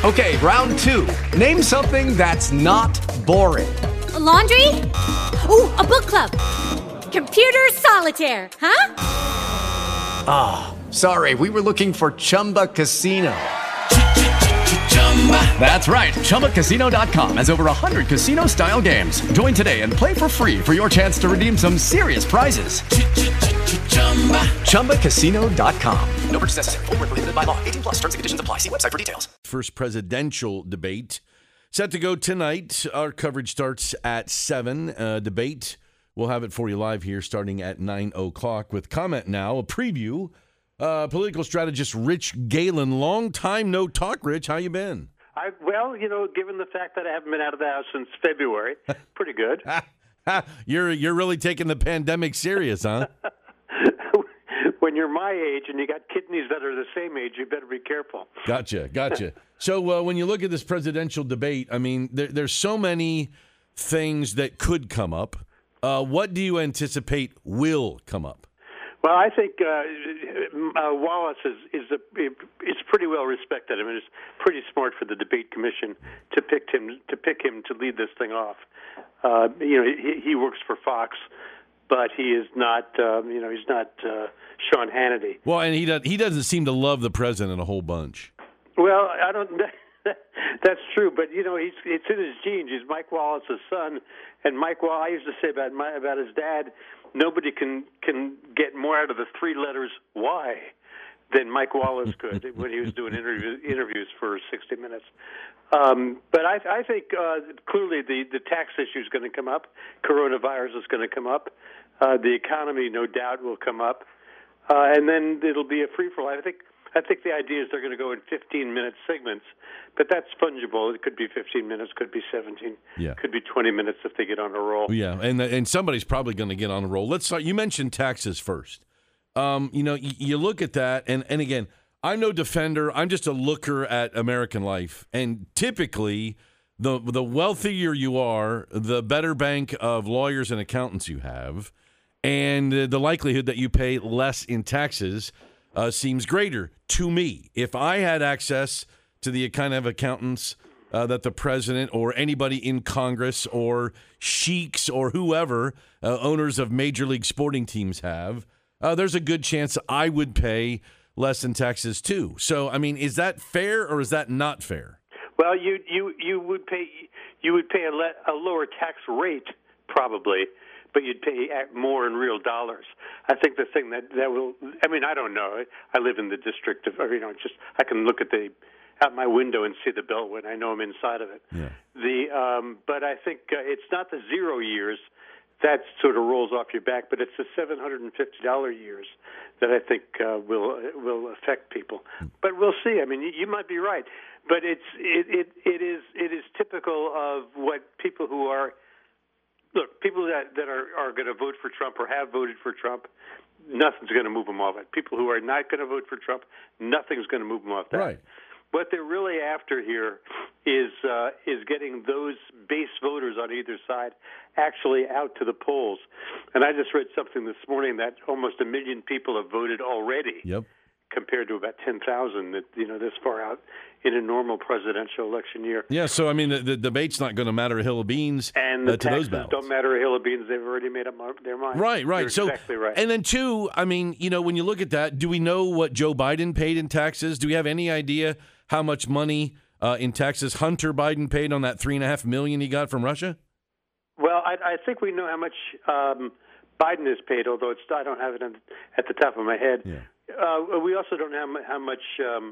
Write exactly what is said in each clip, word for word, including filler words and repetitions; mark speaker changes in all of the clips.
Speaker 1: Okay, round two. Name something that's not boring.
Speaker 2: A laundry? Ooh, a book club. Computer solitaire, huh?
Speaker 1: Ah, oh, sorry, we were looking for Chumba Casino. That's right, Chumba Casino dot com has over one hundred casino-style games. Join today and play for free for your chance to redeem some serious prizes. Chumba Casino dot com. No purchase necessary. Void where prohibited by law. eighteen plus terms and conditions apply. See website for details.
Speaker 3: First presidential debate set to go tonight. Our coverage starts at seven. Uh, debate, we'll have it for you live here starting at nine o'clock with comment now, a preview. Uh, political strategist Rich Galen. Long time no talk, Rich. How you been?
Speaker 4: I, well, you know, given the fact that I haven't been out of the house since February, pretty good.
Speaker 3: you're you're really taking the pandemic serious, huh?
Speaker 4: When you're my age and you got kidneys that are the same age, you better be careful.
Speaker 3: Gotcha, gotcha. So uh, when you look at this presidential debate, I mean, there, there's so many things that could come up. Uh, what do you anticipate will come up?
Speaker 4: Well, I think uh, uh, Wallace is is a, is pretty well respected. I mean, it's pretty smart for the debate commission to pick him to pick him to lead this thing off. Uh, you know, he, he works for Fox, but he is not. Um, you know, he's not uh, Sean Hannity.
Speaker 3: Well, and he does, he doesn't seem to love the president a whole bunch.
Speaker 4: Well, I don't. That's true, but you know, he's it's in his genes. He's Mike Wallace's son, and Mike Wallace. I used to say about my about his dad. Nobody can can get more out of the three letters Y than Mike Wallace could when he was doing interview, interviews for sixty minutes. Um, but I, I think uh, clearly the, the tax issue is going to come up. Coronavirus is going to come up. Uh, the economy, no doubt, will come up. Uh, and then it'll be a free-for-all. I think I think the idea is they're going to go in fifteen-minute segments, but that's fungible. It could be fifteen minutes, could be seventeen,
Speaker 3: yeah.
Speaker 4: Could be twenty minutes if they get on a roll.
Speaker 3: Yeah, and and somebody's probably going to get on a roll. Let's start. You mentioned taxes first. Um, you know, you, you look at that, and, and again, I'm no defender. I'm just a looker at American life, and typically, the the wealthier you are, the better bank of lawyers and accountants you have, and the likelihood that you pay less in taxes Uh, seems greater to me. If I had access to the kind of accountants uh, that the president or anybody in Congress or sheiks or whoever, uh, owners of major league sporting teams have, uh, there's a good chance I would pay less in taxes too. So, I mean, is that fair or is that not fair?
Speaker 4: Well, you you you would pay you would pay a, le- a lower tax rate probably, but you'd pay more in real dollars. I think the thing that, that will, I mean, I don't know. I live in the district of, or, you know, just I can look at the out my window and see the Beltway. I know I'm inside of it.
Speaker 3: Yeah.
Speaker 4: The um, but I think uh, it's not the zero years that sort of rolls off your back, but it's the seven hundred fifty dollars years that I think uh, will will affect people. But we'll see. I mean, you, you might be right, but it's it, it it is it is typical of what people who are. Look, people that, that are, are going to vote for Trump or have voted for Trump, nothing's going to move them off it. People who are not going to vote for Trump, nothing's going to move them off that.
Speaker 3: Right.
Speaker 4: What they're really after here is uh, is getting those base voters on either side actually out to the polls. And I just read something this morning that almost a million people have voted already.
Speaker 3: Yep.
Speaker 4: Compared to about ten thousand, that you know, this far out in a normal presidential election year.
Speaker 3: Yeah, so I mean, the, the debate's not going to matter a hill of beans
Speaker 4: and the
Speaker 3: uh, to those ballots.
Speaker 4: Don't matter a hill of beans. They've already made up their mind.
Speaker 3: Right, right.
Speaker 4: You're
Speaker 3: so
Speaker 4: exactly right.
Speaker 3: And then two, I mean, you know, when you look at that, do we know what Joe Biden paid in taxes? Do we have any idea how much money uh, in taxes Hunter Biden paid on that three and a half million he got from Russia?
Speaker 4: Well, I, I think we know how much um, Biden has paid, although it's I don't have it at the top of my head.
Speaker 3: Yeah.
Speaker 4: Uh, we also don't know how much um,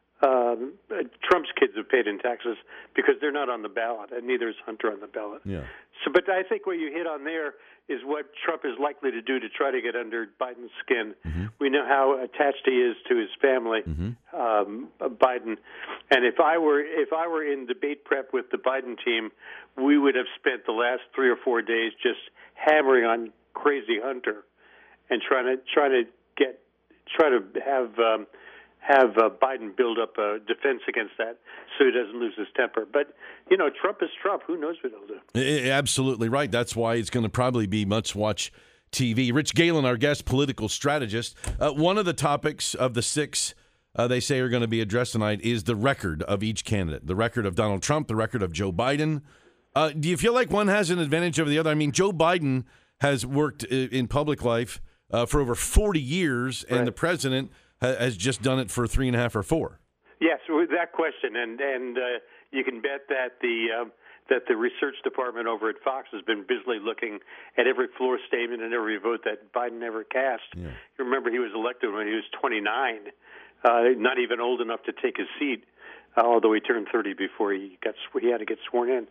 Speaker 4: um, Trump's kids have paid in taxes because they're not on the ballot, and neither is Hunter on the ballot.
Speaker 3: Yeah.
Speaker 4: So, but I think what you hit on there is what Trump is likely to do to try to get under Biden's skin.
Speaker 3: Mm-hmm.
Speaker 4: We know how attached he is to his family,
Speaker 3: mm-hmm.
Speaker 4: um, Biden. And if I were if I were in debate prep with the Biden team, we would have spent the last three or four days just hammering on crazy Hunter and trying to trying to get. Try to have um, have uh, Biden build up a defense against that so he doesn't lose his temper. But, you know, Trump is Trump. Who knows what he'll do?
Speaker 3: Absolutely right. That's why it's going to probably be much-watch T V. Rich Galen, our guest political strategist. Uh, one of the topics of the six uh, they say are going to be addressed tonight is the record of each candidate, the record of Donald Trump, the record of Joe Biden. Uh, do you feel like one has an advantage over the other? I mean, Joe Biden has worked in public life uh, for over forty years, and
Speaker 4: right.
Speaker 3: the president ha- has just done it for three and a half or four.
Speaker 4: Yes, with that question, and and uh, you can bet that the um, that the research department over at Fox has been busily looking at every floor statement and every vote that Biden ever cast. Yeah. You remember he was elected when he was twenty-nine, uh, not even old enough to take his seat, uh, although he turned thirty before he got he had to get sworn in.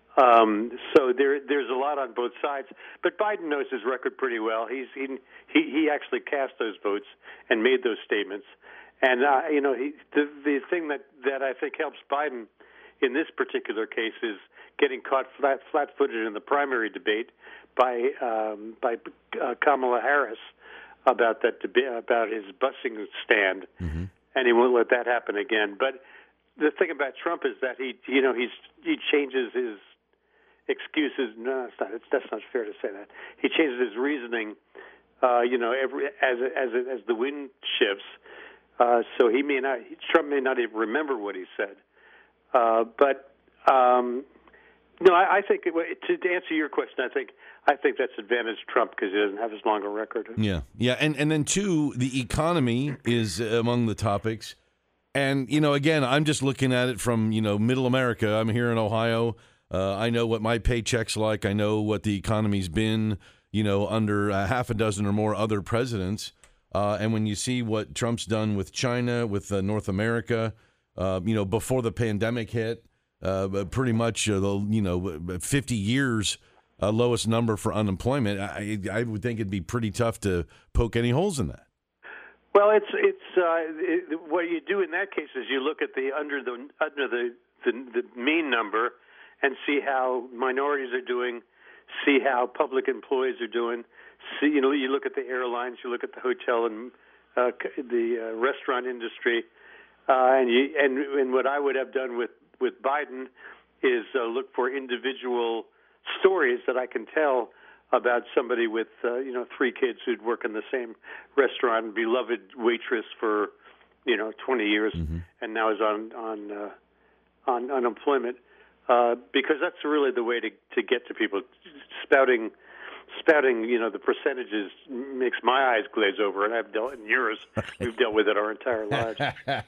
Speaker 4: Um, so there, there's a lot on both sides, but Biden knows his record pretty well. He's he he, he actually cast those votes and made those statements, and uh, you know he, the the thing that, that I think helps Biden in this particular case is getting caught flat flat-footed in the primary debate by um, by uh, Kamala Harris about that debate about his busing stand, mm-hmm. and he won't let that happen again. But the thing about Trump is that he you know he's he changes his excuses. No, it's not, it's, that's not fair to say that. He changes his reasoning, uh, you know, every as as as the wind shifts. Uh, so he may not. Trump may not even remember what he said. Uh, but um, no, I, I think it, to, to answer your question, I think I think that's advantage Trump because he doesn't have as long a record.
Speaker 3: Yeah, yeah, and and then two, the economy is among the topics, and you know, again, I'm just looking at it from you know Middle America. I'm here in Ohio. Uh, I know what my paycheck's like. I know what the economy's been, you know, under a half a dozen or more other presidents. Uh, and when you see what Trump's done with China, with uh, North America, uh, you know, before the pandemic hit, uh, pretty much, uh, the you know, fifty years uh, lowest number for unemployment. I, I would think it'd be pretty tough to poke any holes in that.
Speaker 4: Well, it's it's uh, it, what you do in that case is you look at the under the under the the, the mean number. And see how minorities are doing, see how public employees are doing. See, you know, you look at the airlines, you look at the hotel and uh, the uh, restaurant industry, uh, and you and and what I would have done with with Biden is uh, look for individual stories that I can tell about somebody with uh, you know three kids who'd work in the same restaurant, beloved waitress for you know twenty years, mm-hmm. and now is on on uh, on unemployment. Uh, because that's really the way to, to get to people. Spouting, spouting, you know, the percentages makes my eyes glaze over, and I've dealt in yours. We've dealt with it our entire lives.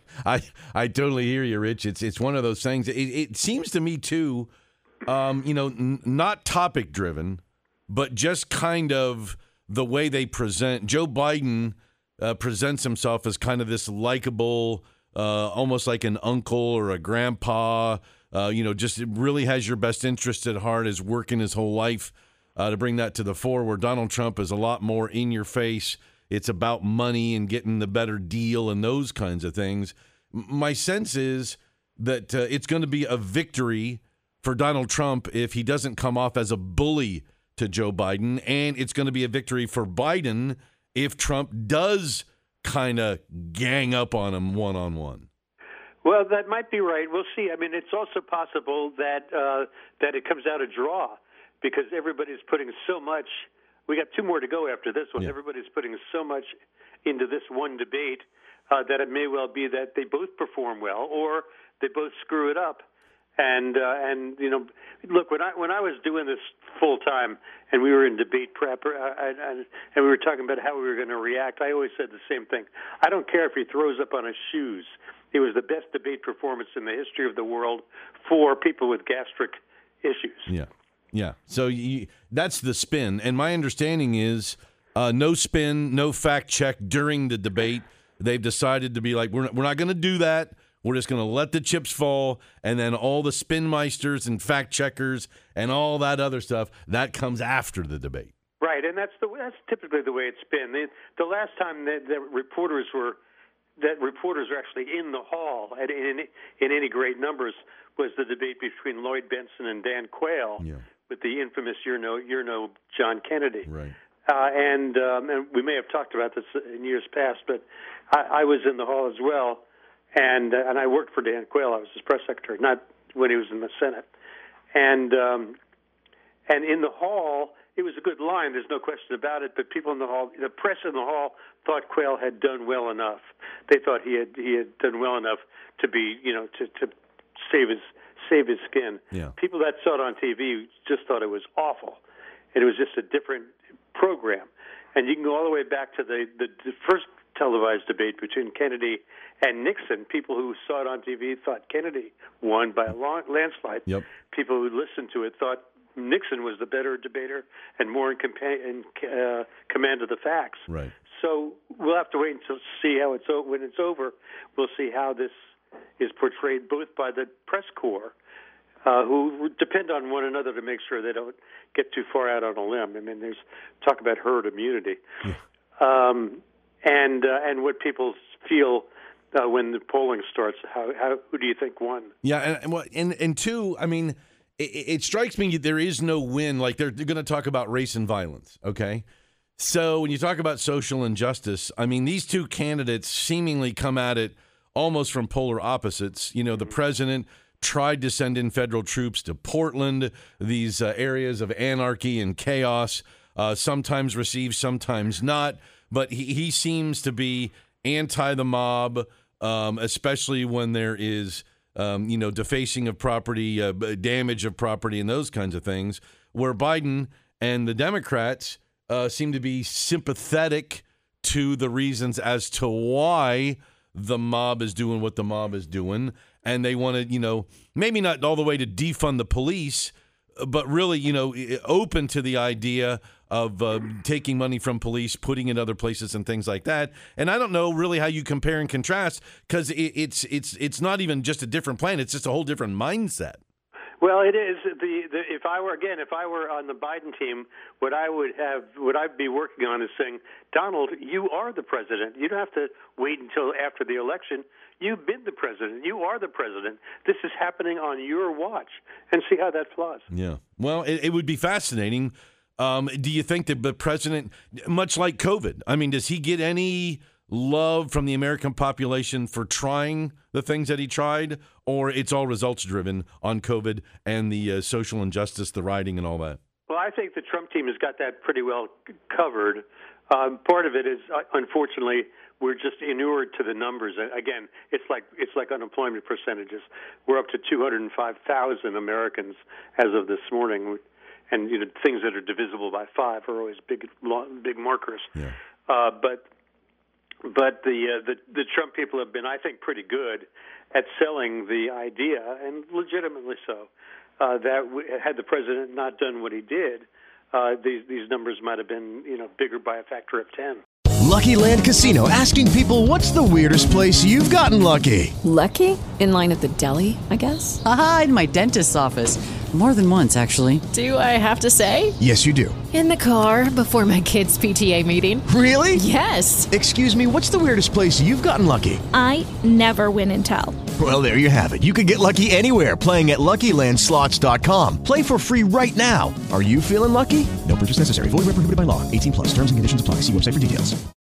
Speaker 3: I I totally hear you, Rich. It's it's one of those things. It, it seems to me too, um, you know, n- not topic driven, but just kind of the way they present. Joe Biden uh, presents himself as kind of this likable, uh, almost like an uncle or a grandpa. Uh, you know, just really has your best interest at heart, is working his whole life uh, to bring that to the fore, where Donald Trump is a lot more in your face. It's about money and getting the better deal and those kinds of things. My sense is that uh, it's going to be a victory for Donald Trump if he doesn't come off as a bully to Joe Biden, and it's going to be a victory for Biden if Trump does kind of gang up on him one-on-one.
Speaker 4: Well, that might be right. We'll see. I mean, it's also possible that uh, that it comes out a draw because everybody's putting so much. We got two more to go after this one. Yeah. Everybody's putting so much into this one debate uh, that it may well be that they both perform well or they both screw it up. And uh, and you know, look, when I when I was doing this full time and we were in debate prep uh, and, and we were talking about how we were going to react, I always said the same thing. I don't care if he throws up on his shoes. It was the best debate performance in the history of the world for people with gastric issues.
Speaker 3: Yeah, yeah. So you, that's the spin. And my understanding is uh, no spin, no fact check during the debate. They've decided to be like, we're not, we're not going to do that. We're just going to let the chips fall. And then all the spin meisters and fact checkers and all that other stuff, that comes after the debate.
Speaker 4: Right, and that's the that's typically the way it's been. The, the last time that, that reporters were that reporters are actually in the hall at, in, in any great numbers was the debate between Lloyd Bentsen and Dan Quayle yeah. with the infamous "You're no, you're no John Kennedy."
Speaker 3: Right.
Speaker 4: Uh, and, um, and we may have talked about this in years past, but I, I was in the hall as well, and uh, and I worked for Dan Quayle. I was his press secretary, not when he was in the Senate. And um, and in the hall, it was a good line. There's no question about it. But people in the hall, the press in the hall, thought Quayle had done well enough. They thought he had he had done well enough to be, you know, to, to save his save his skin.
Speaker 3: Yeah.
Speaker 4: People that saw it on T V just thought it was awful. It was just a different program. And you can go all the way back to the, the, the first televised debate between Kennedy and Nixon. People who saw it on T V thought Kennedy won by a long landslide.
Speaker 3: Yep.
Speaker 4: People who listened to it thought Nixon was the better debater and more in, compa- in uh, command of the facts.
Speaker 3: Right.
Speaker 4: So we'll have to wait until see how it's o- when it's over. We'll see how this is portrayed both by the press corps, uh, who depend on one another to make sure they don't get too far out on a limb. I mean, there's talk about herd immunity,
Speaker 3: yeah.
Speaker 4: um, and uh, and what people feel uh, when the polling starts. How, how who do you think won?
Speaker 3: Yeah, and and, well, and, and two, I mean, it, it strikes me there is no win. Like they're, they're going to talk about race and violence, okay? So when you talk about social injustice, I mean, these two candidates seemingly come at it almost from polar opposites. You know, the president tried to send in federal troops to Portland, these uh, areas of anarchy and chaos, uh, sometimes received, sometimes not. But he, he seems to be anti the mob, um, especially when there is, um, you know, defacing of property, uh, damage of property, and those kinds of things, where Biden and the Democrats uh, seem to be sympathetic to the reasons as to why the mob is doing what the mob is doing. And they want to, you know, maybe not all the way to defund the police, but really, you know, open to the idea of uh, taking money from police, putting it other places and things like that. And I don't know really how you compare and contrast, because it, it's it's it's not even just a different plan. It's just a whole different mindset.
Speaker 4: Well, it is. The, the if I were again, if I were on the Biden team, what I would have, what I'd be working on is saying, Donald, you are the president. You don't have to wait until after the election. You've been the president. You are the president. This is happening on your watch, and see how that flies.
Speaker 3: Yeah. Well, it, it would be fascinating. Um, do you think that the president, much like COVID, I mean, does he get any love from the American population for trying the things that he tried, or it's all results driven on COVID and the uh, social injustice, the rioting, and all that?
Speaker 4: Well, I think the Trump team has got that pretty well covered. Um, part of it is, uh, unfortunately, we're just inured to the numbers. Again, it's like it's like unemployment percentages. We're up to two hundred five thousand Americans as of this morning, and you know things that are divisible by five are always big, big markers.
Speaker 3: Yeah.
Speaker 4: Uh, but but the, uh, the the Trump people have been, I think, pretty good at selling the idea, and legitimately so, uh, that w- had the president not done what he did, uh, these these numbers might have been, you know, bigger by a factor of ten.
Speaker 5: Lucky Land Casino, asking people, what's the weirdest place you've gotten lucky?
Speaker 6: Lucky? In line at the deli, I guess?
Speaker 7: Aha, in my dentist's office. More than once, actually.
Speaker 6: Do I have to say?
Speaker 5: Yes, you do.
Speaker 6: In the car before my kids' P T A meeting.
Speaker 5: Really?
Speaker 6: Yes.
Speaker 5: Excuse me, what's the weirdest place you've gotten lucky?
Speaker 8: I never win and tell.
Speaker 5: Well, there you have it. You can get lucky anywhere, playing at Lucky Land Slots dot com. Play for free right now. Are you feeling lucky? No purchase necessary. Void where prohibited by law. eighteen plus. Terms and conditions apply. See website for details.